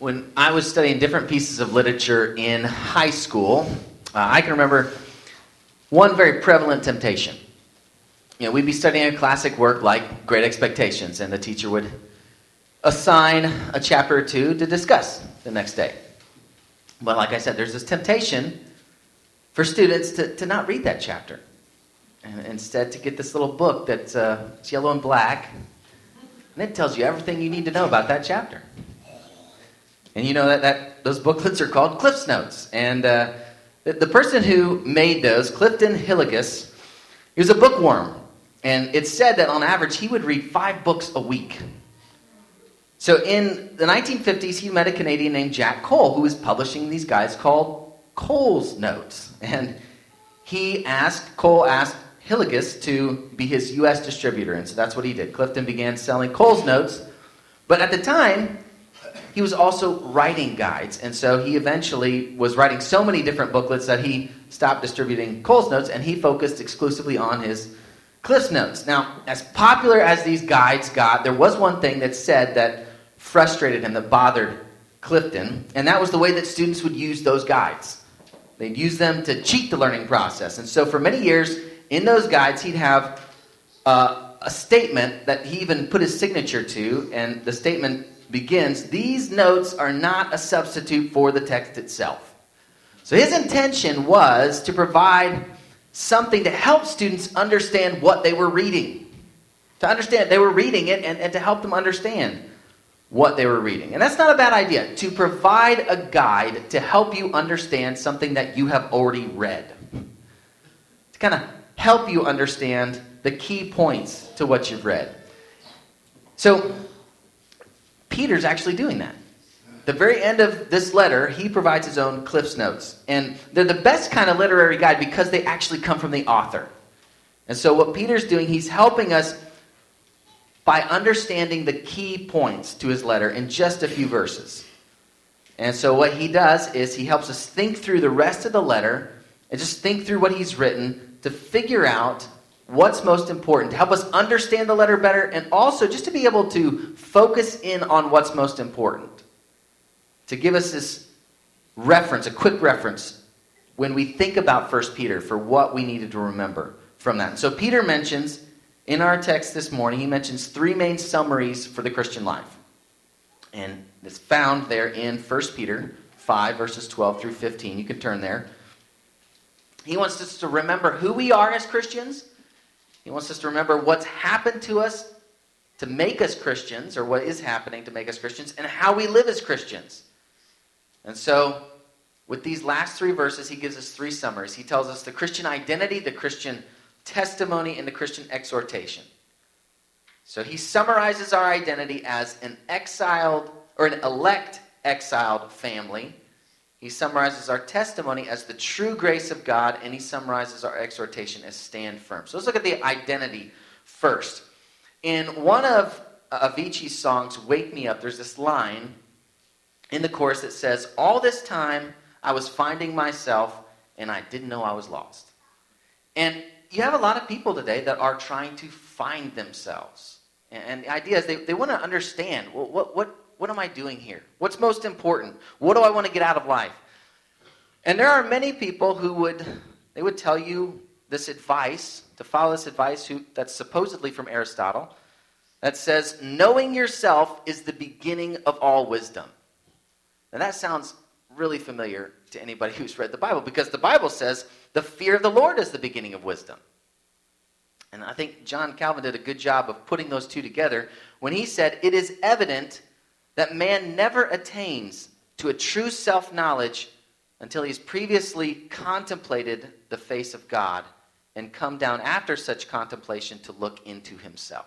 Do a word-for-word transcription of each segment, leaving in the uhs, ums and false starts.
When I was studying different pieces of literature in high school, uh, I can remember one very prevalent temptation. You know, we'd be studying a classic work like Great Expectations, and the teacher would assign a chapter or two to discuss the next day. But like I said, there's this temptation for students to, to not read that chapter, and instead to get this little book that's uh, it's yellow and black, and it tells you everything you need to know about that chapter. And you know that, that those booklets are called Cliff's Notes. And uh, the, the person who made those, Clifton Hillegas, he was a bookworm. And it's said that on average he would read five books a week. So in the nineteen fifties, he met a Canadian named Jack Cole, who was publishing these guides called Cole's Notes. And he asked, Cole asked Hillegas to be his U S distributor. And so that's what he did. Clifton began selling Cole's Notes. But at the time, he was also writing guides, and so he eventually was writing so many different booklets that he stopped distributing Cole's Notes, and he focused exclusively on his Cliff's Notes. Now, as popular as these guides got, there was one thing that said that frustrated him, that bothered Clifton, and that was the way that students would use those guides. They'd use them to cheat the learning process, and so for many years, in those guides, he'd have uh, a statement that he even put his signature to, and the statement begins, "These notes are not a substitute for the text itself." So his intention was to provide something to help students understand what they were reading. To understand they were reading it and, and to help them understand what they were reading. And that's not a bad idea, to provide a guide to help you understand something that you have already read. To kind of help you understand the key points to what you've read. So Peter's actually doing that. At the very end of this letter, he provides his own Cliff's Notes. And they're the best kind of literary guide because they actually come from the author. And so what Peter's doing, he's helping us by understanding the key points to his letter in just a few verses. And so what he does is he helps us think through the rest of the letter and just think through what he's written to figure out what's most important, to help us understand the letter better, and also just to be able to focus in on what's most important. To give us this reference, a quick reference, when we think about First Peter for what we needed to remember from that. So Peter mentions, in our text this morning, he mentions three main summaries for the Christian life. And it's found there in First Peter five, verses twelve through fifteen. You can turn there. He wants us to remember who we are as Christians. He wants us to remember what's happened to us to make us Christians, or what is happening to make us Christians, and how we live as Christians. And so, with these last three verses, he gives us three summaries. He tells us the Christian identity, the Christian testimony, and the Christian exhortation. So he summarizes our identity as an exiled, or an elect exiled family. He summarizes our testimony as the true grace of God, and he summarizes our exhortation as stand firm. So let's look at the identity first. In one of Avicii's songs, Wake Me Up, there's this line in the chorus that says, "All this time I was finding myself, and I didn't know I was lost." And you have a lot of people today that are trying to find themselves. And the idea is they, they want to understand, well, what, what, what am I doing here? What's most important? What do I want to get out of life? And there are many people who would, they would tell you this advice, to follow this advice who, that's supposedly from Aristotle, that says, knowing yourself is the beginning of all wisdom. Now that sounds really familiar to anybody who's read the Bible, because the Bible says the fear of the Lord is the beginning of wisdom. And I think John Calvin did a good job of putting those two together when he said, it is evident that man never attains to a true self-knowledge until he's previously contemplated the face of God and come down after such contemplation to look into himself.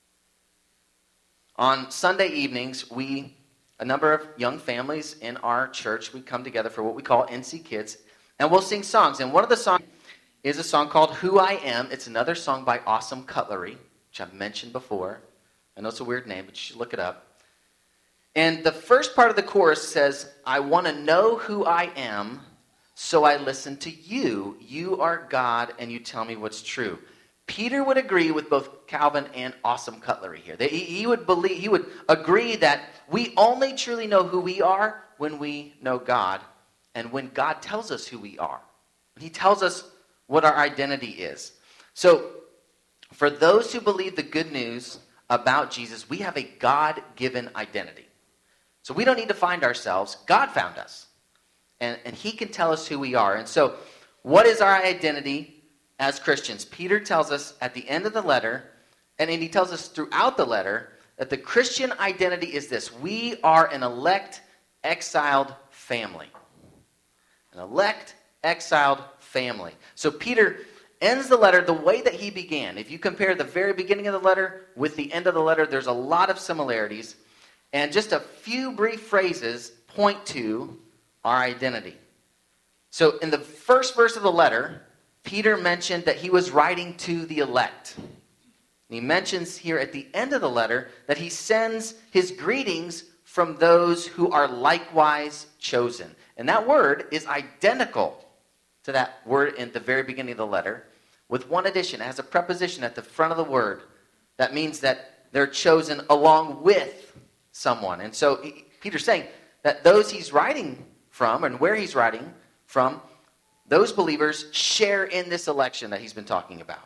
On Sunday evenings, we, a number of young families in our church, we come together for what we call N C Kids, and we'll sing songs. And one of the songs is a song called Who I Am. It's another song by Awesome Cutlery, which I've mentioned before. I know it's a weird name, but you should look it up. And the first part of the chorus says, I want to know who I am, so I listen to you. You are God, and you tell me what's true. Peter would agree with both Calvin and Awesome Cutlery here. He, he would believe, he would agree that we only truly know who we are when we know God, and when God tells us who we are. He tells us what our identity is. So, for those who believe the good news about Jesus, we have a God-given identity. So we don't need to find ourselves. God found us. And, and he can tell us who we are. And so, what is our identity as Christians? Peter tells us at the end of the letter, and he tells us throughout the letter, that the Christian identity is this: we are an elect, exiled family. An elect, exiled family. So Peter ends the letter the way that he began. If you compare the very beginning of the letter with the end of the letter, there's a lot of similarities. And just a few brief phrases point to our identity. So in the first verse of the letter, Peter mentioned that he was writing to the elect. And he mentions here at the end of the letter that he sends his greetings from those who are likewise chosen. And that word is identical to that word in the very beginning of the letter, with one addition. It has a preposition at the front of the word. That means that they're chosen along with someone. And so he, Peter's saying that those he's writing from, and where he's writing from, those believers share in this election that he's been talking about.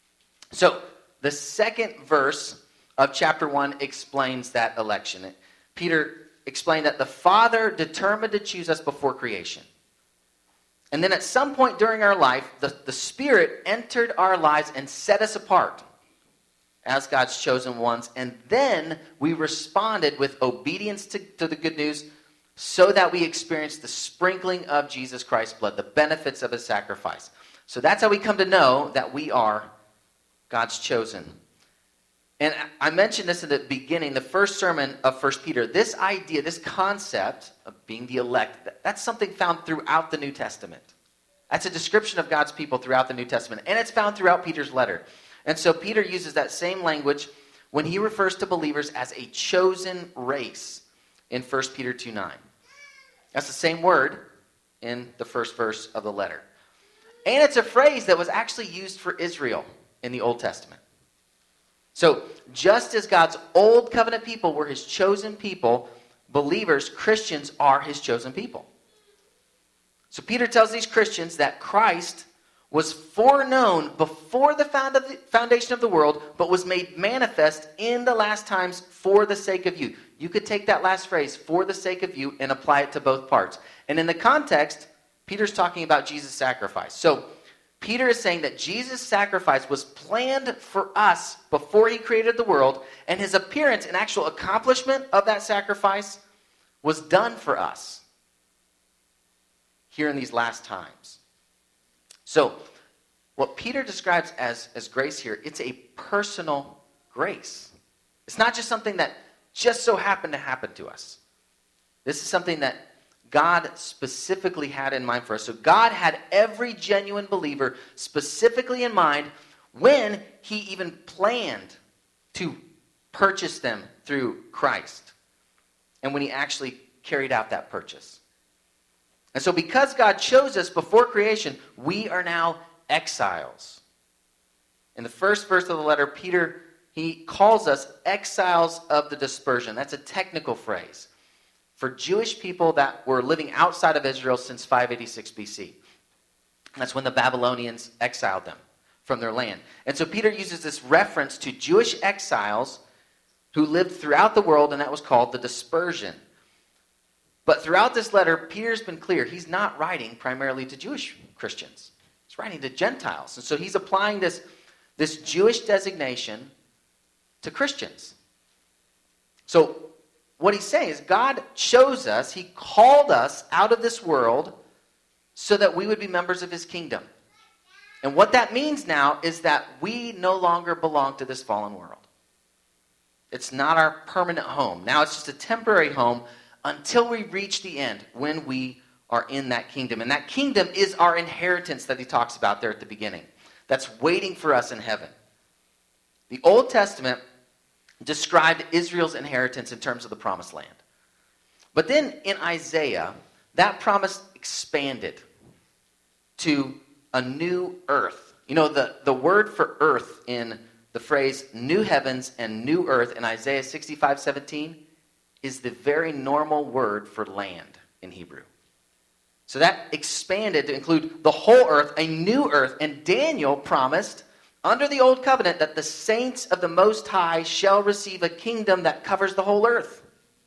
So the second verse of chapter one explains that election. Peter explained that the Father determined to choose us before creation. And then at some point during our life, the, the Spirit entered our lives and set us apart as God's chosen ones. And then we responded with obedience to, to the good news, so that we experienced the sprinkling of Jesus Christ's blood, the benefits of his sacrifice. So that's how we come to know that we are God's chosen. And I mentioned this in the beginning, the first sermon of First Peter. This idea, this concept of being the elect, that's something found throughout the New Testament. That's a description of God's people throughout the New Testament. And it's found throughout Peter's letter. And so Peter uses that same language when he refers to believers as a chosen race in First Peter two nine. That's the same word in the first verse of the letter. And it's a phrase that was actually used for Israel in the Old Testament. So, just as God's old covenant people were his chosen people, believers, Christians, are his chosen people. So Peter tells these Christians that Christ was foreknown before the foundation of the world, but was made manifest in the last times for the sake of you. You could take that last phrase, for the sake of you, and apply it to both parts. And in the context, Peter's talking about Jesus' sacrifice. So Peter is saying that Jesus' sacrifice was planned for us before he created the world, and his appearance and actual accomplishment of that sacrifice was done for us here in these last times. So, what Peter describes as, as grace here, it's a personal grace. It's not just something that just so happened to happen to us. This is something that God specifically had in mind for us. So God had every genuine believer specifically in mind when he even planned to purchase them through Christ, and when he actually carried out that purchase. And so because God chose us before creation, we are now exiles. In the first verse of the letter, Peter, he calls us exiles of the dispersion. That's a technical phrase for Jewish people that were living outside of Israel since five eighty-six B C. That's when the Babylonians exiled them from their land. And so Peter uses this reference to Jewish exiles who lived throughout the world, and that was called the dispersion. But throughout this letter, Peter's been clear. He's not writing primarily to Jewish Christians. He's writing to Gentiles. And so he's applying this, this Jewish designation to Christians. So what he's saying is God chose us. He called us out of this world so that we would be members of his kingdom. And what that means now is that we no longer belong to this fallen world. It's not our permanent home. Now it's just a temporary home until we reach the end, when we are in that kingdom. And that kingdom is our inheritance that he talks about there at the beginning. That's waiting for us in heaven. The Old Testament described Israel's inheritance in terms of the promised land. But then in Isaiah, that promise expanded to a new earth You know, the, the word for earth in the phrase new heavens and new earth in Isaiah sixty-five seventeen is the very normal word for land in Hebrew. So that expanded to include the whole earth, a new earth. And Daniel promised under the old covenant that the saints of the Most High shall receive a kingdom that covers the whole earth.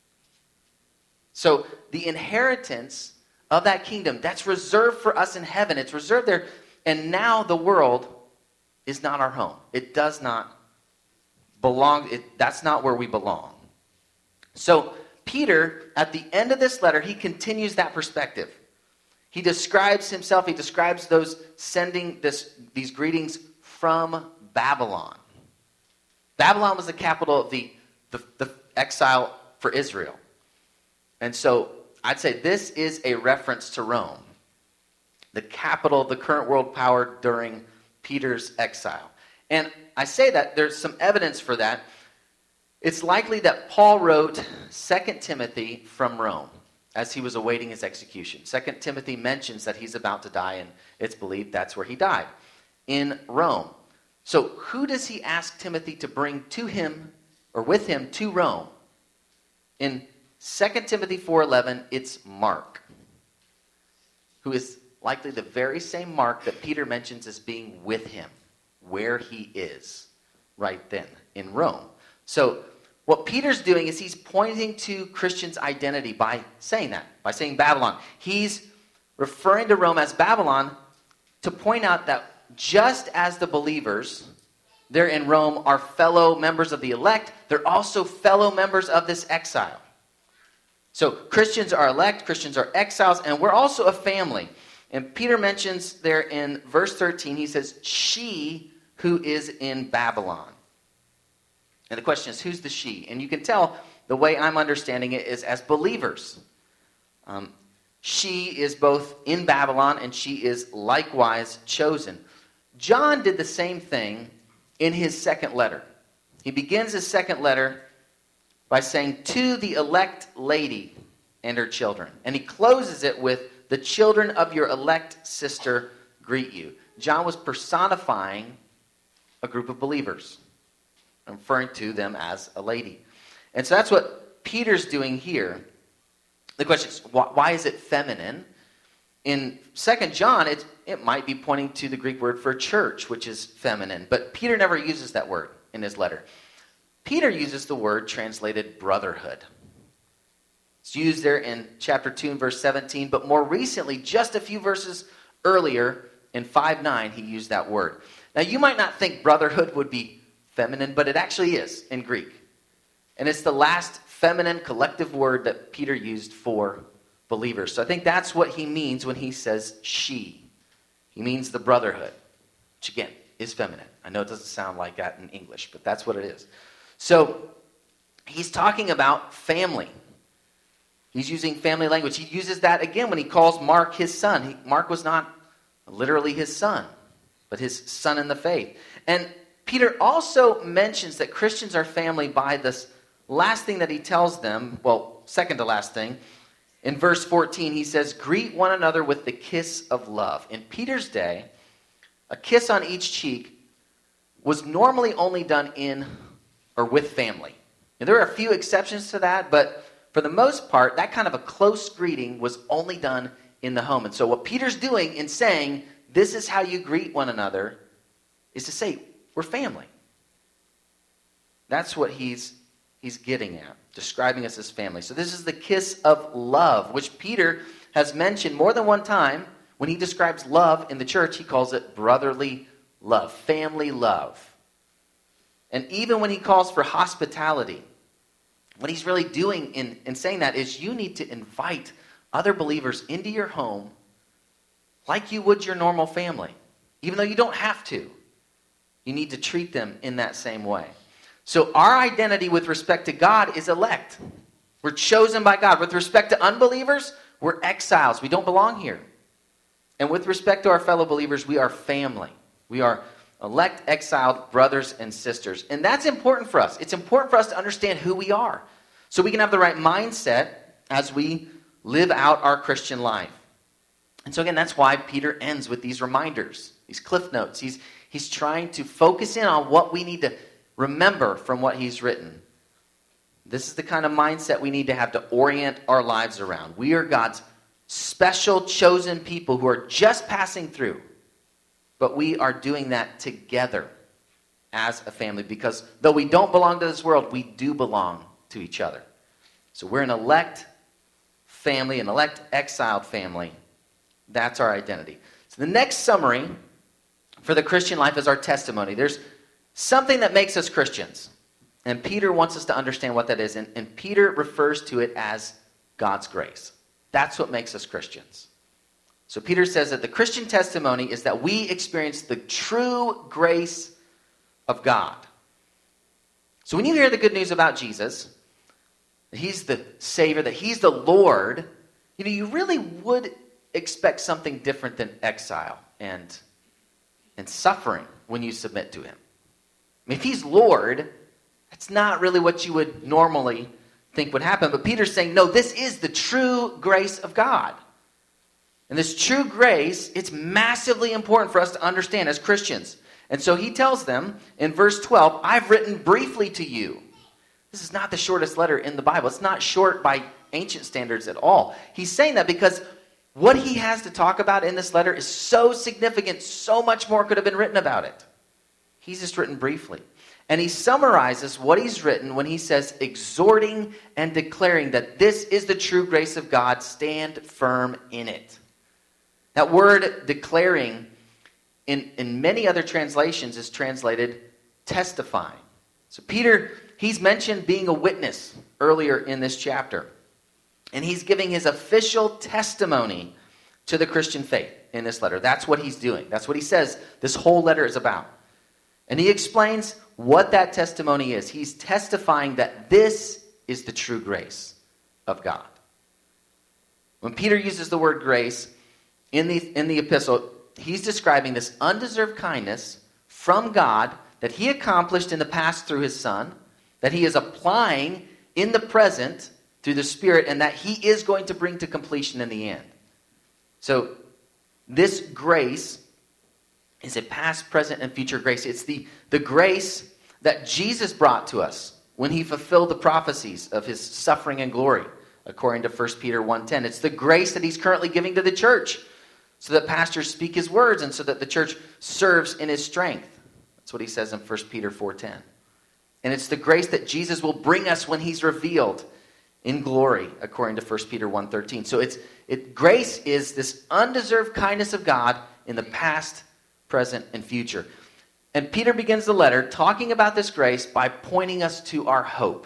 So the inheritance of that kingdom, that's reserved for us in heaven. It's reserved there. And now the world is not our home. It does not belong. It, that's not where we belong. So Peter, at the end of this letter, he continues that perspective. He describes himself, he describes those sending this, these greetings from Babylon. Babylon was the capital of the, the, the exile for Israel. And so I'd say this is a reference to Rome, the capital of the current world power during Peter's exile. And I say that there's some evidence for that. It's likely that Paul wrote Second Timothy from Rome as he was awaiting his execution. Second Timothy mentions that he's about to die, and it's believed that's where he died, in Rome. So who does he ask Timothy to bring to him, or with him, to Rome? In Second Timothy four eleven, it's Mark, who is likely the very same Mark that Peter mentions as being with him, where he is, right then, in Rome. So what Peter's doing is he's pointing to Christians' identity by saying that, by saying Babylon. He's referring to Rome as Babylon to point out that just as the believers there in Rome are fellow members of the elect, they're also fellow members of this exile. So Christians are elect, Christians are exiles, and we're also a family. And Peter mentions there in verse thirteen, he says, she who is in Babylon. And the question is, who's the she? And you can tell the way I'm understanding it is as believers. Um, she is both in Babylon and she is likewise chosen. John did the same thing in his second letter. He begins his second letter by saying, to the elect lady and her children. And he closes it with, the children of your elect sister greet you. John was personifying a group of believers, referring to them as a lady. And so that's what Peter's doing here. The question is, why is it feminine? In Second John, it, it might be pointing to the Greek word for church, which is feminine. But Peter never uses that word in his letter. Peter uses the word translated brotherhood. It's used there in chapter two and verse seventeen, but more recently, just a few verses earlier, in five nine, he used that word. Now, you might not think brotherhood would be feminine, but it actually is in Greek. And it's the last feminine collective word that Peter used for believers. So I think that's what he means when he says she. He means the brotherhood, which again is feminine. I know it doesn't sound like that in English, but that's what it is. So he's talking about family. He's using family language. He uses that again when he calls Mark his son. He, Mark was not literally his son, but his son in the faith. And Peter also mentions that Christians are family by this last thing that he tells them, well, second to last thing. In verse fourteen, he says, greet one another with the kiss of love. In Peter's day, a kiss on each cheek was normally only done in or with family. And there are a few exceptions to that, but for the most part, that kind of a close greeting was only done in the home. And so what Peter's doing in saying, this is how you greet one another, is to say, we're family. That's what he's he's getting at, describing us as family. So this is the kiss of love, which Peter has mentioned more than one time. When he describes love in the church, he calls it brotherly love, family love. And even when he calls for hospitality, what he's really doing in, in saying that is you need to invite other believers into your home like you would your normal family, even though you don't have to. You need to treat them in that same way. So our identity with respect to God is elect. We're chosen by God. With respect to unbelievers, we're exiles. We don't belong here. And with respect to our fellow believers, we are family. We are elect, exiled brothers and sisters. And that's important for us. It's important for us to understand who we are, so we can have the right mindset as we live out our Christian life. And so again, that's why Peter ends with these reminders. these cliff notes. He's, he's trying to focus in on what we need to remember from what he's written. This is the kind of mindset we need to have to orient our lives around. We are God's special, chosen people who are just passing through. But we are doing that together as a family. Because though we don't belong to this world, we do belong to each other. So we're an elect family, an elect exiled family. That's our identity. So the next summary for the Christian life is our testimony. There's something that makes us Christians. And Peter wants us to understand what that is. And, and Peter refers to it as God's grace. That's what makes us Christians. So Peter says that the Christian testimony is that we experience the true grace of God. So when you hear the good news about Jesus, that he's the Savior, that he's the Lord, you know, you really would expect something different than exile and, and suffering when you submit to him. I mean, if he's Lord, that's not really what you would normally think would happen. But Peter's saying, no, this is the true grace of God. And this true grace, it's massively important for us to understand as Christians. And so he tells them in verse twelve, I've written briefly to you. This is not the shortest letter in the Bible. It's not short by ancient standards at all. He's saying that because what he has to talk about in this letter is so significant, so much more could have been written about it. He's just written briefly. And he summarizes what he's written when he says, exhorting and declaring that this is the true grace of God, stand firm in it. That word declaring in, in many other translations is translated testifying. So Peter, he's mentioned being a witness earlier in this chapter. And he's giving his official testimony to the Christian faith in this letter. That's what he's doing. That's what he says this whole letter is about. And he explains what that testimony is. He's testifying that this is the true grace of God. When Peter uses the word grace in the, in the epistle, he's describing this undeserved kindness from God that he accomplished in the past through his Son, that he is applying in the present through the Spirit, and that he is going to bring to completion in the end. So this grace is a past, present, and future grace. It's the, the grace that Jesus brought to us when he fulfilled the prophecies of his suffering and glory, according to First Peter one ten. It's the grace that he's currently giving to the church so that pastors speak his words and so that the church serves in his strength. That's what he says in First Peter four ten. And it's the grace that Jesus will bring us when he's revealed in glory, according to First Peter one thirteen. So it's it grace is this undeserved kindness of God in the past, present, and future. And Peter begins the letter talking about this grace by pointing us to our hope.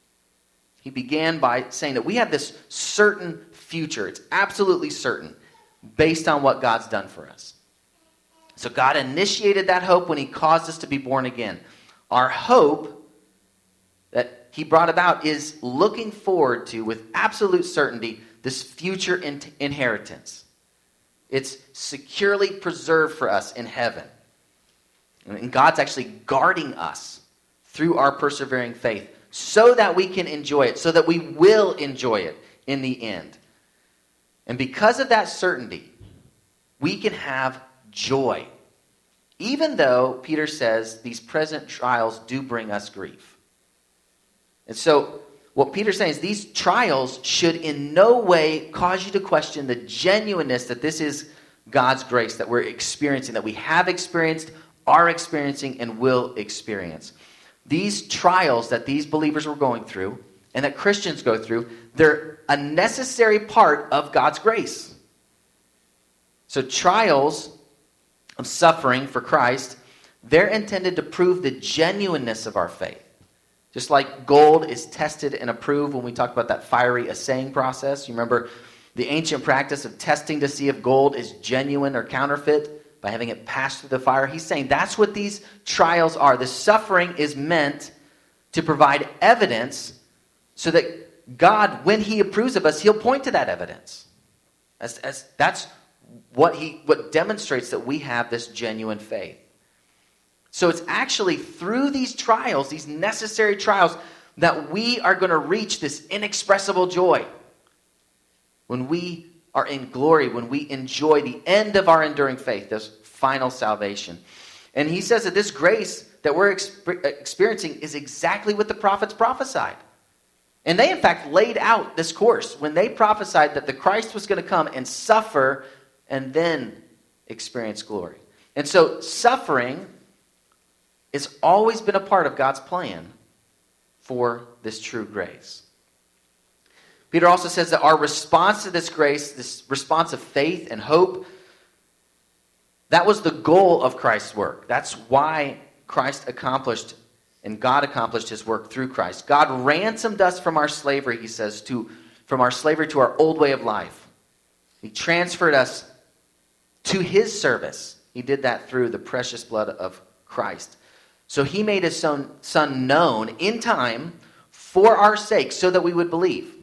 He began by saying that we have this certain future. It's absolutely certain based on what God's done for us. So God initiated that hope when he caused us to be born again. Our hope that he brought about is looking forward to, with absolute certainty, this future in- inheritance. It's securely preserved for us in heaven. And God's actually guarding us through our persevering faith so that we can enjoy it, so that we will enjoy it in the end. And because of that certainty, we can have joy. Even though, Peter says, these present trials do bring us grief. And so, what Peter's saying is these trials should in no way cause you to question the genuineness that this is God's grace that we're experiencing, that we have experienced, are experiencing, and will experience. These trials that these believers were going through, and that Christians go through, they're a necessary part of God's grace. So trials of suffering for Christ, they're intended to prove the genuineness of our faith. Just like gold is tested and approved when we talk about that fiery assaying process. You remember the ancient practice of testing to see if gold is genuine or counterfeit by having it pass through the fire. He's saying that's what these trials are. The suffering is meant to provide evidence so that God, when he approves of us, he'll point to that evidence. As, as, that's what he what demonstrates that we have this genuine faith. So it's actually through these trials, these necessary trials, that we are going to reach this inexpressible joy. When we are in glory, when we enjoy the end of our enduring faith, this final salvation. And he says that this grace that we're exp- experiencing is exactly what the prophets prophesied. And they, in fact, laid out this course when they prophesied that the Christ was going to come and suffer and then experience glory. And so suffering has always been a part of God's plan for this true grace. Peter also says that our response to this grace, this response of faith and hope, that was the goal of Christ's work. That's why Christ accomplished and God accomplished his work through Christ. God ransomed us from our slavery, he says, to from our slavery to our old way of life. He transferred us to his service. He did that through the precious blood of Christ. So he made his son, son known in time for our sake so that we would believe.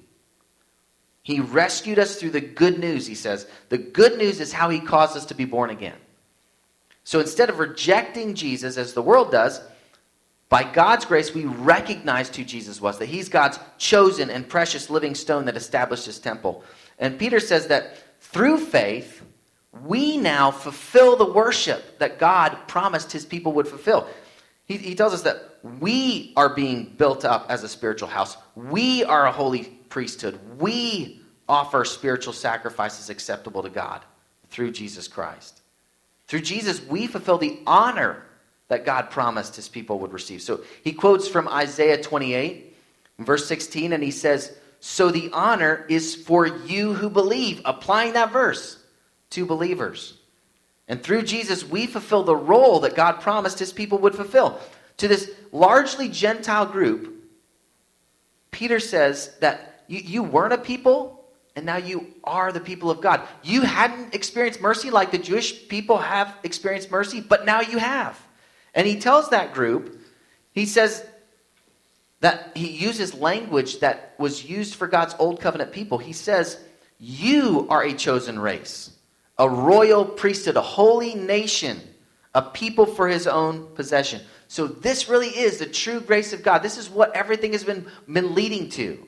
He rescued us through the good news, he says. The good news is how he caused us to be born again. So instead of rejecting Jesus as the world does, by God's grace, we recognized who Jesus was, that he's God's chosen and precious living stone that established his temple. And Peter says that through faith, we now fulfill the worship that God promised his people would fulfill. He, he tells us that we are being built up as a spiritual house. We are a holy priesthood. We offer spiritual sacrifices acceptable to God through Jesus Christ. Through Jesus, we fulfill the honor that God promised his people would receive. So he quotes from Isaiah twenty-eight, verse sixteen, and he says, "So the honor is for you who believe," applying that verse to believers. And through Jesus, we fulfill the role that God promised his people would fulfill. To this largely Gentile group, Peter says that you, you weren't a people, and now you are the people of God. You hadn't experienced mercy like the Jewish people have experienced mercy, but now you have. And he tells that group, he says that he uses language that was used for God's old covenant people. He says, you are a chosen race, a royal priesthood, a holy nation, a people for his own possession. So this really is the true grace of God. This is what everything has been, been leading to.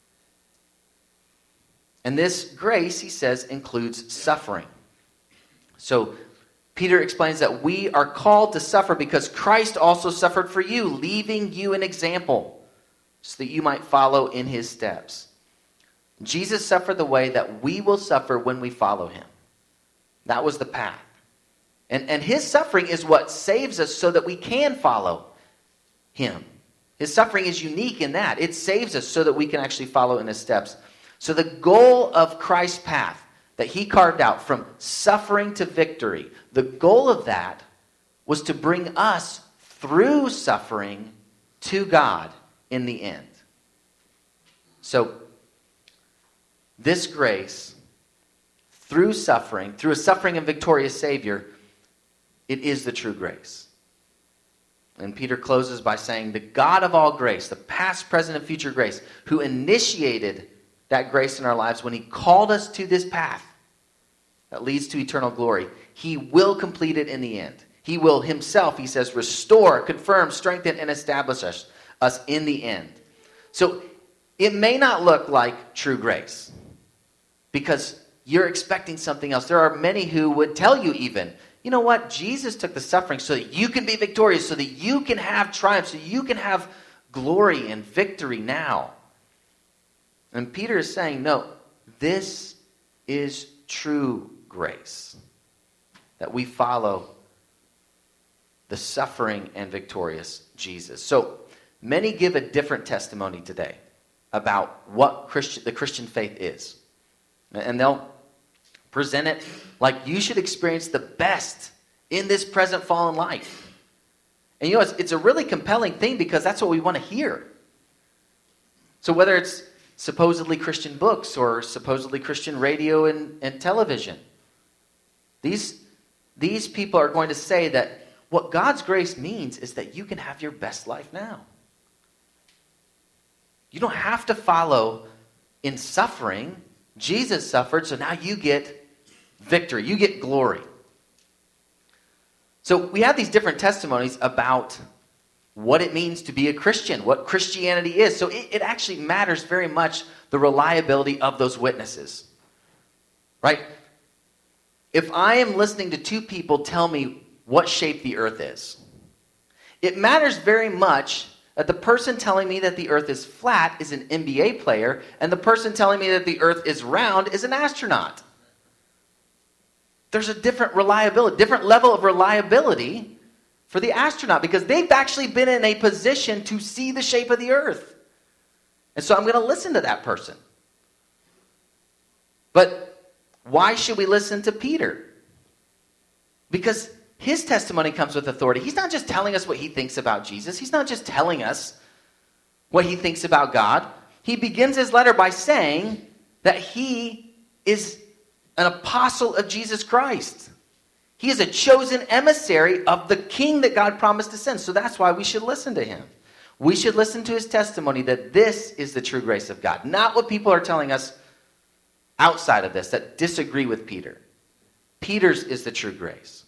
And this grace, he says, includes suffering. So Peter explains that we are called to suffer because Christ also suffered for you, leaving you an example so that you might follow in his steps. Jesus suffered the way that we will suffer when we follow him. That was the path. And, and his suffering is what saves us so that we can follow him. His suffering is unique in that. It saves us so that we can actually follow in his steps. So the goal of Christ's path that he carved out from suffering to victory, the goal of that was to bring us through suffering to God in the end. So this grace, through suffering, through a suffering and victorious Savior, it is the true grace. And Peter closes by saying, the God of all grace, the past, present, and future grace, who initiated that grace in our lives when he called us to this path that leads to eternal glory, he will complete it in the end. He will himself, he says, restore, confirm, strengthen, and establish us, us in the end. So it may not look like true grace because you're expecting something else. There are many who would tell you even, you know what? Jesus took the suffering so that you can be victorious, so that you can have triumph, so you can have glory and victory now. And Peter is saying, no, this is true grace. That we follow the suffering and victorious Jesus. So many give a different testimony today about what Christian, the Christian faith is. And they'll present it like you should experience the best in this present fallen life. And you know, it's, it's a really compelling thing because that's what we want to hear. So whether it's supposedly Christian books or supposedly Christian radio and, and television, these, these people are going to say that what God's grace means is that you can have your best life now. You don't have to follow in suffering. Jesus suffered, so now you get victory. You get glory. So we have these different testimonies about what it means to be a Christian, what Christianity is. So it, it actually matters very much the reliability of those witnesses. Right? if I am listening to two people tell me what shape the earth is, it matters very much that the person telling me that the earth is flat is an N B A player, and the person telling me that the earth is round is an astronaut. There's a different reliability, different level of reliability for the astronaut because they've actually been in a position to see the shape of the earth. And so I'm going to listen to that person. But why should we listen to Peter? Because his testimony comes with authority. He's not just telling us what he thinks about Jesus. He's not just telling us what he thinks about God. He begins his letter by saying that he is an apostle of Jesus Christ. He is a chosen emissary of the king that God promised to send. So that's why we should listen to him. We should listen to his testimony that this is the true grace of God. Not what people are telling us outside of this that disagree with Peter. Peter's is the true grace.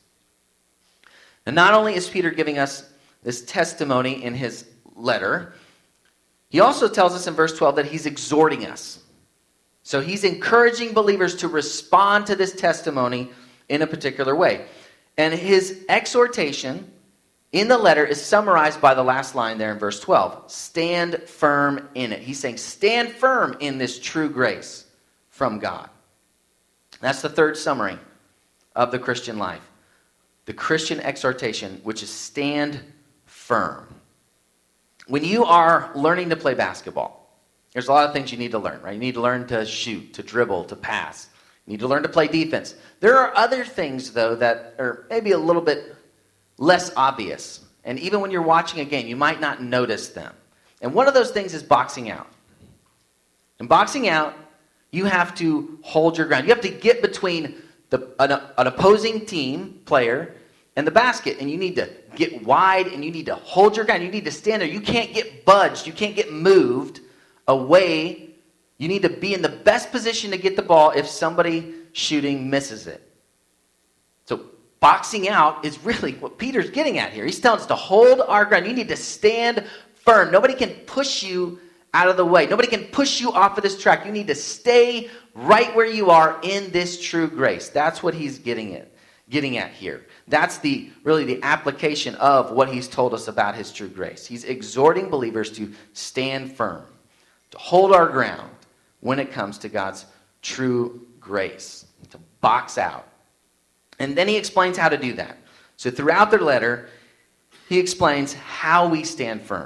And not only is Peter giving us this testimony in his letter, he also tells us in verse twelve that he's exhorting us. So he's encouraging believers to respond to this testimony in a particular way. And his exhortation in the letter is summarized by the last line there in verse twelve. Stand firm in it. He's saying, stand firm in this true grace from God. That's the third summary of the Christian life. The Christian exhortation, which is stand firm. When you are learning to play basketball, there's a lot of things you need to learn, right? You need to learn to shoot, to dribble, to pass. You need to learn to play defense. There are other things, though, that are maybe a little bit less obvious. And even when you're watching a game, you might not notice them. And one of those things is boxing out. In boxing out, you have to hold your ground. You have to get between the, an, an opposing team player and the basket. And you need to get wide and you need to hold your ground. You need to stand there. You can't get budged. You can't get moved away. You need to be in the best position to get the ball if somebody shooting misses it. So boxing out is really what Peter's getting at here. He's telling us to hold our ground. You need to stand firm. Nobody can push you out of the way. Nobody can push you off of this track. You need to stay right where you are in this true grace. That's what he's getting at, getting at here. That's the really the application of what he's told us about his true grace. He's exhorting believers to stand firm, to hold our ground when it comes to God's true grace, to box out. And then he explains how to do that. So throughout the letter, he explains how we stand firm.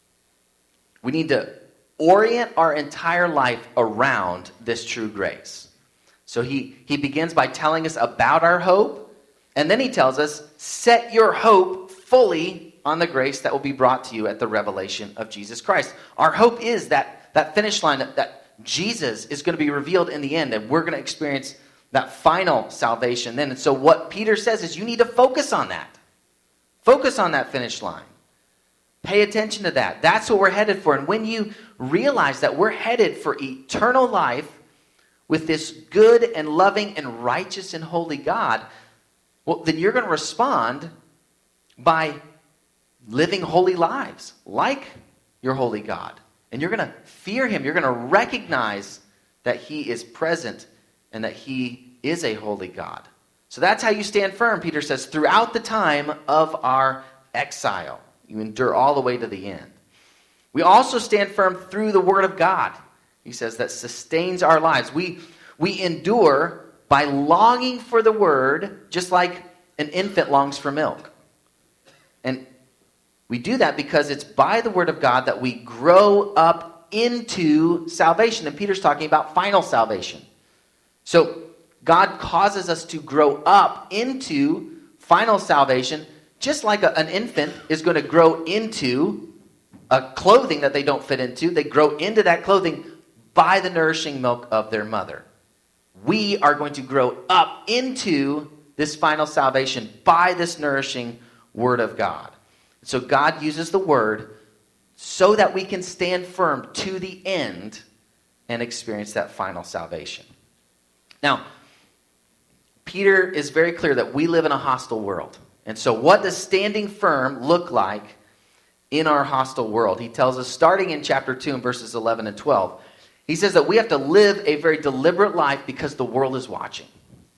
We need to orient our entire life around this true grace. So he, he begins by telling us about our hope, and then he tells us, set your hope fully on the grace that will be brought to you at the revelation of Jesus Christ. Our hope is that, that finish line, that, that Jesus is going to be revealed in the end, and we're going to experience that final salvation then. And so what Peter says is you need to focus on that. Focus on that finish line. Pay attention to that. That's what we're headed for. And when you realize that we're headed for eternal life with this good and loving and righteous and holy God, well, then you're going to respond by living holy lives like your holy God. And you're going to fear him. You're going to recognize that he is present and that he is a holy God. So that's how you stand firm, Peter says, throughout the time of our exile. You endure all the way to the end. We also stand firm through the word of God. He says that sustains our lives. We, we endure by longing for the word, just like an infant longs for milk. And we do that because it's by the word of God that we grow up into salvation. And Peter's talking about final salvation. So God causes us to grow up into final salvation, just like a, an infant is going to grow into a clothing that they don't fit into. They grow into that clothing by the nourishing milk of their mother. We are going to grow up into this final salvation by this nourishing word of God. So God uses the word so that we can stand firm to the end and experience that final salvation. Now, Peter is very clear that we live in a hostile world. And so what does standing firm look like in our hostile world? He tells us, starting in chapter two and verses eleven and twelve, he says that we have to live a very deliberate life because the world is watching.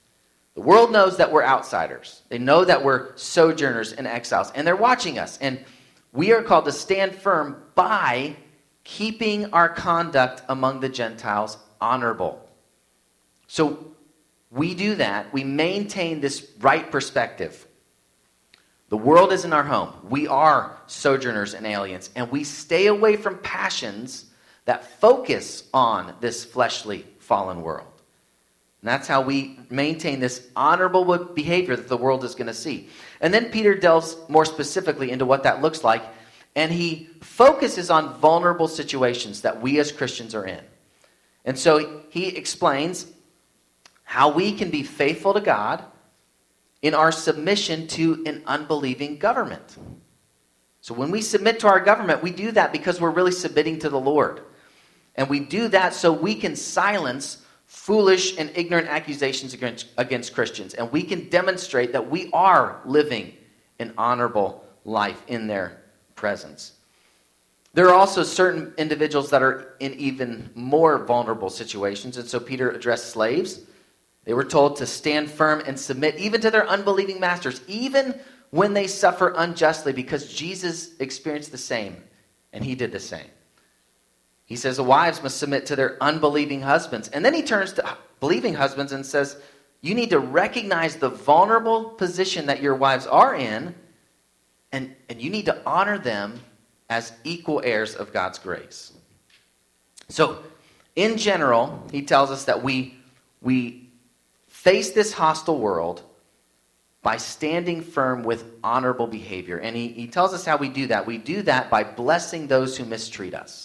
The world knows that we're outsiders. They know that we're sojourners and exiles, and they're watching us. And we are called to stand firm by keeping our conduct among the Gentiles honorable. So we do that. We maintain this right perspective. The world isn't our home. We are sojourners and aliens, and we stay away from passions that focus on this fleshly, fallen world. And that's how we maintain this honorable behavior that the world is going to see. And then Peter delves more specifically into what that looks like, and he focuses on vulnerable situations that we as Christians are in. And so he explains how we can be faithful to God in our submission to an unbelieving government. So when we submit to our government, we do that because we're really submitting to the Lord. And we do that so we can silence foolish and ignorant accusations against, against Christians. And we can demonstrate that we are living an honorable life in their presence. There are also certain individuals that are in even more vulnerable situations. And so Peter addressed slaves. They were told to stand firm and submit even to their unbelieving masters, even when they suffer unjustly, because Jesus experienced the same, and he did the same. He says the wives must submit to their unbelieving husbands. And then he turns to believing husbands and says, you need to recognize the vulnerable position that your wives are in, and, and you need to honor them as equal heirs of God's grace. So, in general, he tells us that we, we face this hostile world by standing firm with honorable behavior. And he, he tells us how we do that. We do that by blessing those who mistreat us.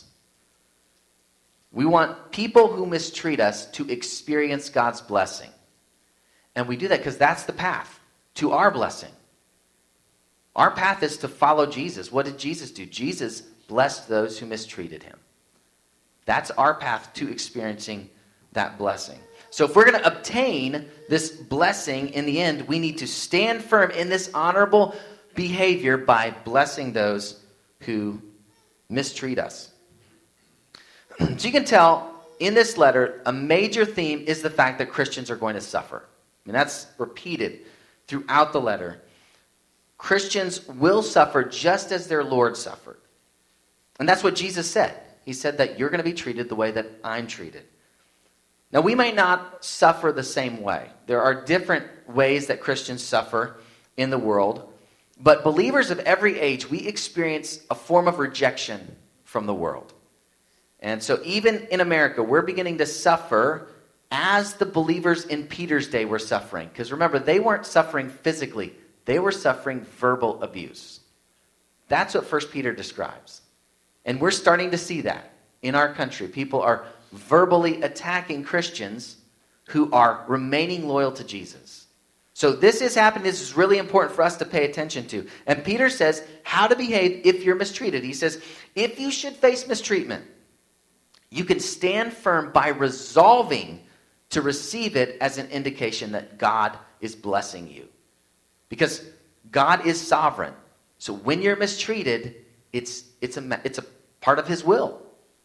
We want people who mistreat us to experience God's blessing. And we do that because that's the path to our blessing. Our path is to follow Jesus. What did Jesus do? Jesus blessed those who mistreated him. That's our path to experiencing that blessing. So if we're going to obtain this blessing in the end, we need to stand firm in this honorable behavior by blessing those who mistreat us. So you can tell in this letter, a major theme is the fact that Christians are going to suffer. I mean, that's repeated throughout the letter. Christians will suffer just as their Lord suffered. And that's what Jesus said. He said that you're going to be treated the way that I'm treated. Now, we might not suffer the same way. There are different ways that Christians suffer in the world. But believers of every age, we experience a form of rejection from the world. And so even in America, we're beginning to suffer as the believers in Peter's day were suffering. Because remember, they weren't suffering physically. They were suffering verbal abuse. That's what First Peter describes. And we're starting to see that in our country. People are verbally attacking Christians who are remaining loyal to Jesus. So this is happening. This is really important for us to pay attention to. And Peter says how to behave if you're mistreated. He says, if you should face mistreatment, you can stand firm by resolving to receive it as an indication that God is blessing you. Because God is sovereign. So when you're mistreated, it's, it's, a, it's a part of his will.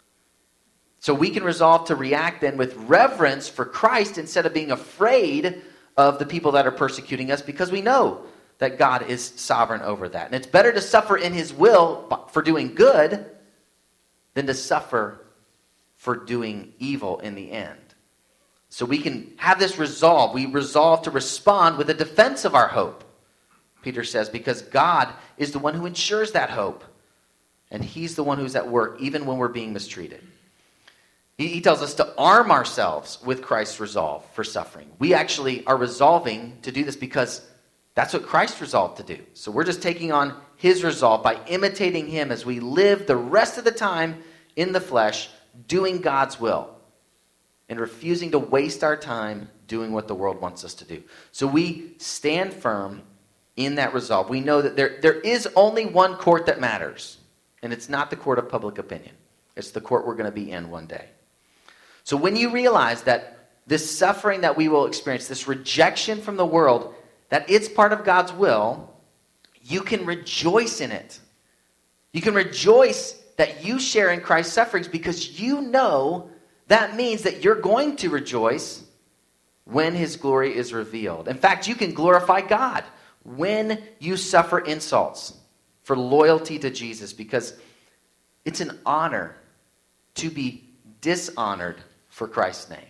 So we can resolve to react then with reverence for Christ instead of being afraid of the people that are persecuting us, because we know that God is sovereign over that. And it's better to suffer in his will for doing good than to suffer for doing evil in the end. So we can have this resolve. We resolve to respond with a defense of our hope, Peter says, because God is the one who ensures that hope. And he's the one who's at work even when we're being mistreated. He, he tells us to arm ourselves with Christ's resolve for suffering. We actually are resolving to do this because that's what Christ resolved to do. So we're just taking on his resolve by imitating him as we live the rest of the time in the flesh, doing God's will and refusing to waste our time doing what the world wants us to do. So we stand firm in that resolve. We know that there, there is only one court that matters, and it's not the court of public opinion. It's the court we're going to be in one day. So when you realize that this suffering that we will experience, this rejection from the world, that it's part of God's will, you can rejoice in it. You can rejoice that you share in Christ's sufferings because you know that means that you're going to rejoice when his glory is revealed. In fact, you can glorify God when you suffer insults for loyalty to Jesus, because it's an honor to be dishonored for Christ's name.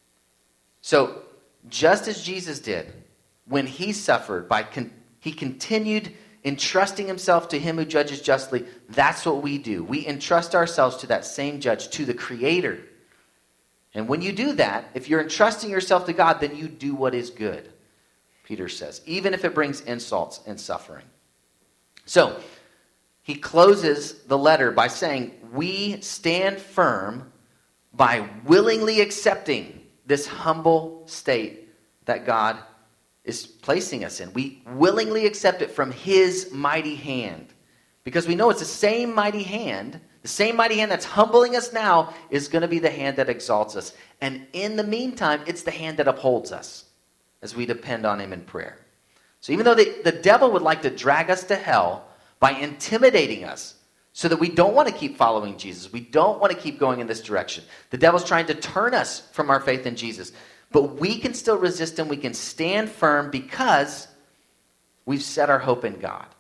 So, just as Jesus did when he suffered, by con- he continued entrusting himself to him who judges justly. That's what we do. We entrust ourselves to that same judge, to the Creator. And when you do that, if you're entrusting yourself to God, then you do what is good, Peter says, even if it brings insults and suffering. So, he closes the letter by saying, we stand firm by willingly accepting this humble state that God is placing us in. We willingly accept it from his mighty hand, because we know it's the same mighty hand, the same mighty hand that's humbling us now is going to be the hand that exalts us. And in the meantime, it's the hand that upholds us as we depend on him in prayer. So even though the, the devil would like to drag us to hell by intimidating us so that we don't want to keep following Jesus, we don't want to keep going in this direction. The devil's trying to turn us from our faith in Jesus. But we can still resist him. We can stand firm because we've set our hope in God.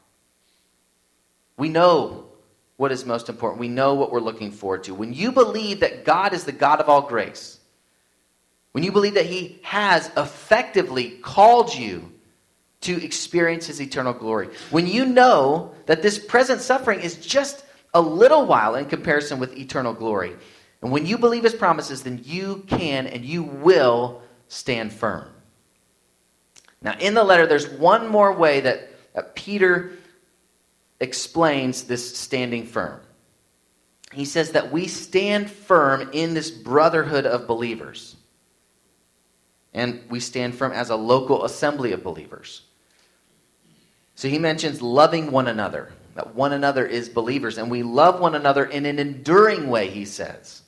We know what is most important. We know what we're looking forward to. When you believe that God is the God of all grace, when you believe that he has effectively called you to experience his eternal glory, when you know that this present suffering is just a little while in comparison with eternal glory, and when you believe his promises, then you can and you will stand firm. Now, in the letter, there's one more way that, that Peter explains this standing firm. He says that we stand firm in this brotherhood of believers. And we stand firm as a local assembly of believers. So he mentions loving one another, that one another is believers, and we love one another in an enduring way, he says.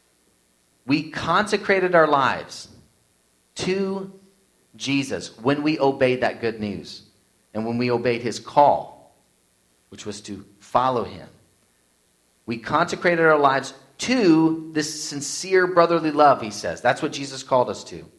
We consecrated our lives to Jesus when we obeyed that good news and when we obeyed his call, which was to follow him. We consecrated our lives to this sincere brotherly love, he says. That's what Jesus called us to.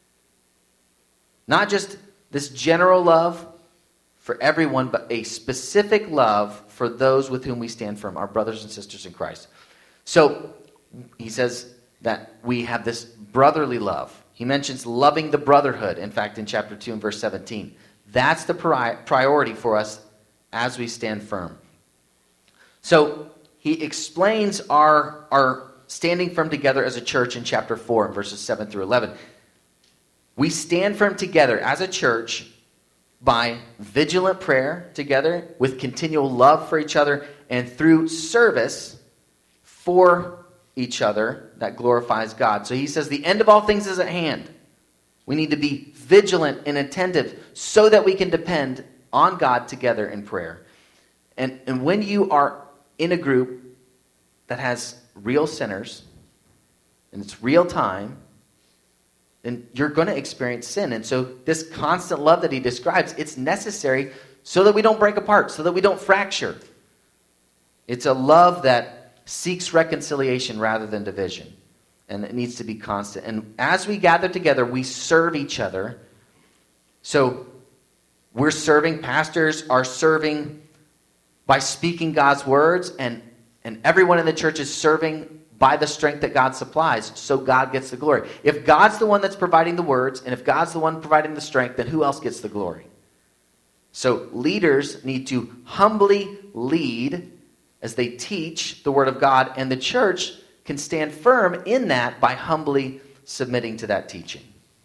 Not just this general love for everyone, but a specific love for those with whom we stand firm, our brothers and sisters in Christ. So, he says that we have this brotherly love. He mentions loving the brotherhood, in fact, in chapter two and verse seventeen. That's the pri- priority for us as we stand firm. So, he explains our, our standing firm together as a church in chapter four, in verses seven through eleven. We stand firm together as a church by vigilant prayer together, with continual love for each other, and through service for each other that glorifies God. So he says the end of all things is at hand. We need to be vigilant and attentive so that we can depend on God together in prayer. And, and when you are in a group that has real sinners, and it's real time, then you're going to experience sin. And so this constant love that he describes, it's necessary so that we don't break apart, so that we don't fracture. It's a love that seeks reconciliation rather than division. And it needs to be constant. And as we gather together, we serve each other. So we're serving, pastors are serving by speaking God's words, and, and everyone in the church is serving by the strength that God supplies, so God gets the glory. If God's the one that's providing the words, and if God's the one providing the strength, then who else gets the glory? So leaders need to humbly lead as they teach the word of God, and the church can stand firm in that by humbly submitting to that teaching.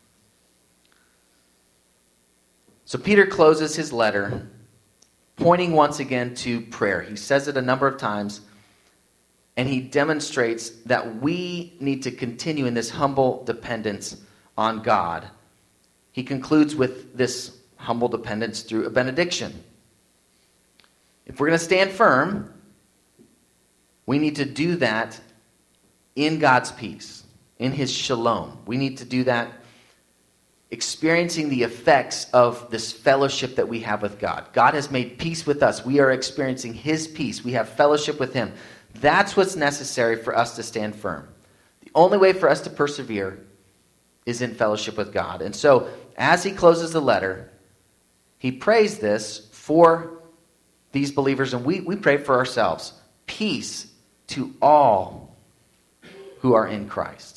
So Peter closes his letter pointing once again to prayer. He says it a number of times, and he demonstrates that we need to continue in this humble dependence on God. He concludes with this humble dependence through a benediction. If we're going to stand firm, we need to do that in God's peace, in his shalom. We need to do that experiencing the effects of this fellowship that we have with God. God has made peace with us. We are experiencing his peace. We have fellowship with him. That's what's necessary for us to stand firm. The only way for us to persevere is in fellowship with God. And so, as he closes the letter, he prays this for these believers, and we, we pray for ourselves. Peace to all who are in Christ.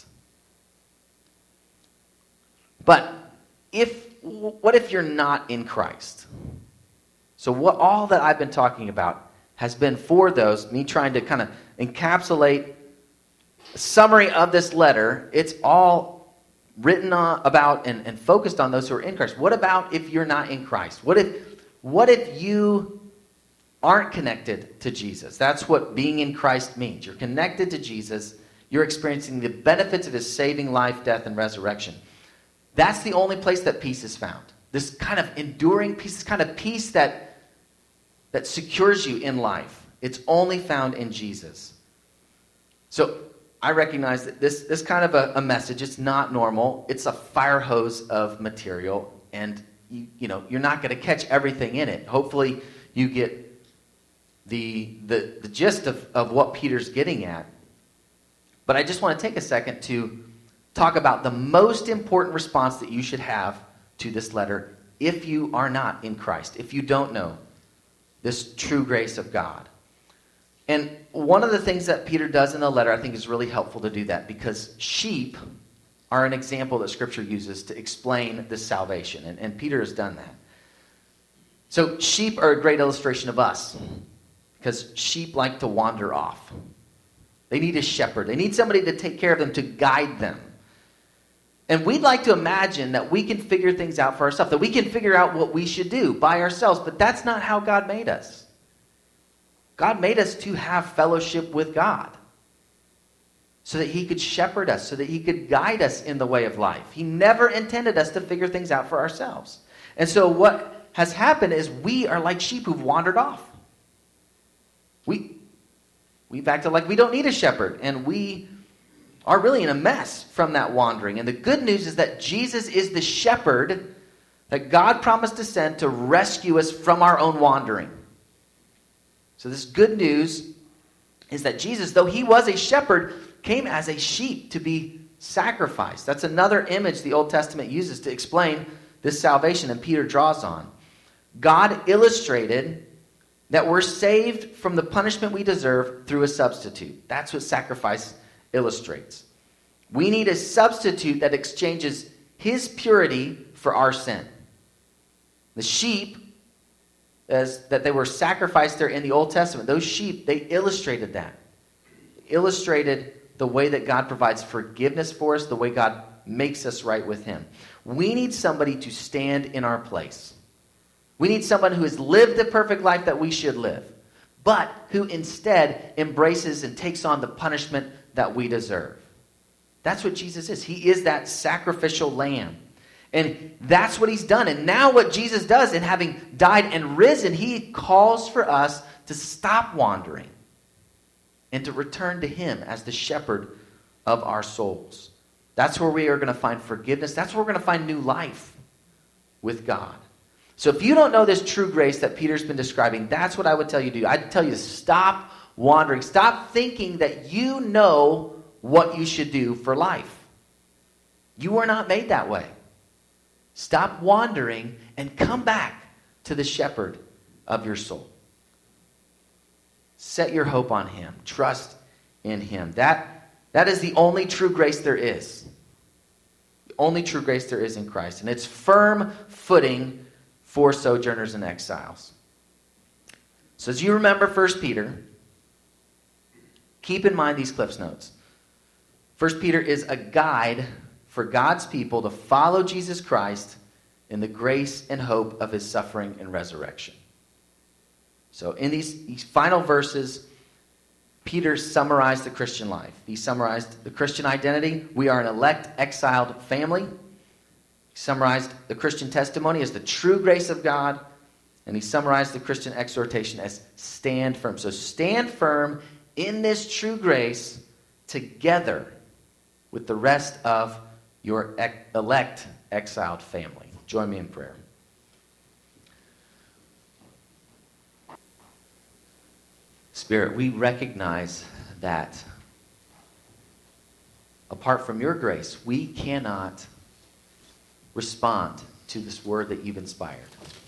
But if what if you're not in Christ? So what all that I've been talking about has been for those, me trying to kind of encapsulate a summary of this letter. It's all written on, about and, and focused on those who are in Christ. What about if you're not in Christ? What if what if you aren't connected to Jesus? That's what being in Christ means. You're connected to Jesus. You're experiencing the benefits of his saving life, death, and resurrection. That's the only place that peace is found. This kind of enduring peace, this kind of peace that that secures you in life. It's only found in Jesus. So I recognize that this, this kind of a, a message, it's not normal. It's a fire hose of material, and you, you know, you're not going to catch everything in it. Hopefully you get the, the, the gist of, of what Peter's getting at. But I just want to take a second to talk about the most important response that you should have to this letter if you are not in Christ, if you don't know this true grace of God. And one of the things that Peter does in the letter, I think, is really helpful to do that, because sheep are an example that Scripture uses to explain this salvation. And, and Peter has done that. So sheep are a great illustration of us, because sheep like to wander off. They need a shepherd. They need somebody to take care of them, to guide them. And we'd like to imagine that we can figure things out for ourselves, that we can figure out what we should do by ourselves, but that's not how God made us. God made us to have fellowship with God so that he could shepherd us, so that he could guide us in the way of life. He never intended us to figure things out for ourselves. And so what has happened is we are like sheep who've wandered off. We, we've acted like we don't need a shepherd, and we are really in a mess from that wandering. And the good news is that Jesus is the shepherd that God promised to send to rescue us from our own wandering. So this good news is that Jesus, though he was a shepherd, came as a sheep to be sacrificed. That's another image the Old Testament uses to explain this salvation, and Peter draws on. God illustrated that we're saved from the punishment we deserve through a substitute. That's what sacrifice illustrates. We need a substitute that exchanges his purity for our sin. The sheep, as that they were sacrificed there in the Old Testament, those sheep, they illustrated that. They illustrated the way that God provides forgiveness for us, the way God makes us right with him. We need somebody to stand in our place. We need someone who has lived the perfect life that we should live, but who instead embraces and takes on the punishment that we deserve. That's what Jesus is. He is that sacrificial lamb. And that's what he's done. And now what Jesus does, in having died and risen, he calls for us to stop wandering and to return to him as the shepherd of our souls. That's where we are going to find forgiveness. That's where we're going to find new life with God. So if you don't know this true grace that Peter's been describing, that's what I would tell you to do. I'd tell you to stop wandering. Stop thinking that you know what you should do for life. You were not made that way. Stop wandering and come back to the shepherd of your soul. Set your hope on him. Trust in him. That, that is the only true grace there is. The only true grace there is in Christ. And it's firm footing for sojourners and exiles. So as you remember First Peter, keep in mind these Cliff's Notes. First Peter is a guide for God's people to follow Jesus Christ in the grace and hope of his suffering and resurrection. So in these, these final verses, Peter summarized the Christian life. He summarized the Christian identity. We are an elect, exiled family. He summarized the Christian testimony as the true grace of God. And he summarized the Christian exhortation as stand firm. So stand firm in this true grace together with the rest of your elect, exiled family. Join me in prayer. Spirit, we recognize that apart from your grace, we cannot respond to this word that you've inspired.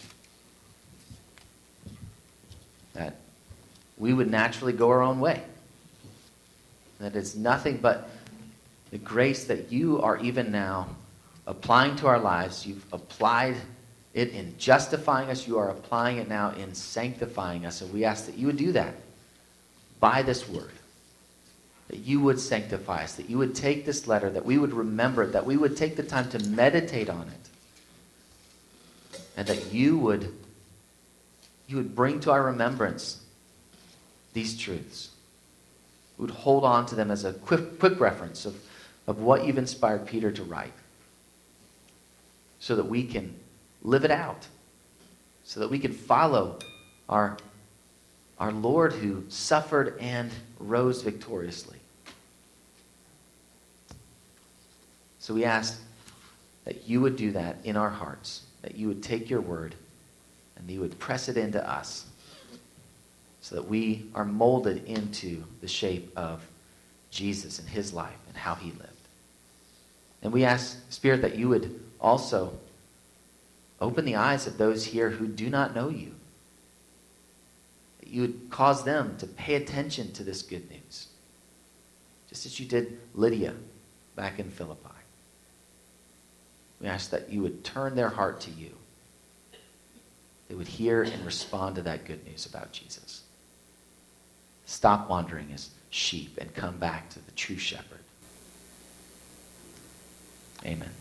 That we would naturally go our own way. That it's nothing but the grace that you are even now applying to our lives. You've applied it in justifying us. You are applying it now in sanctifying us. And we ask that you would do that by this word. That you would sanctify us. That you would take this letter. That we would remember it. That we would take the time to meditate on it. And that you would, you would bring to our remembrance these truths. We would hold on to them as a quick, quick reference of, of what you've inspired Peter to write. So that we can live it out. So that we can follow our, our Lord who suffered and rose victoriously. So we ask that you would do that in our hearts. That you would take your word and you would press it into us. So that we are molded into the shape of Jesus and his life and how he lived. And we ask, Spirit, that you would also open the eyes of those here who do not know you. That you would cause them to pay attention to this good news. Just as you did Lydia back in Philippi. We ask that you would turn their heart to you. They would hear and respond to that good news about Jesus. Stop wandering as sheep and come back to the true shepherd. Amen.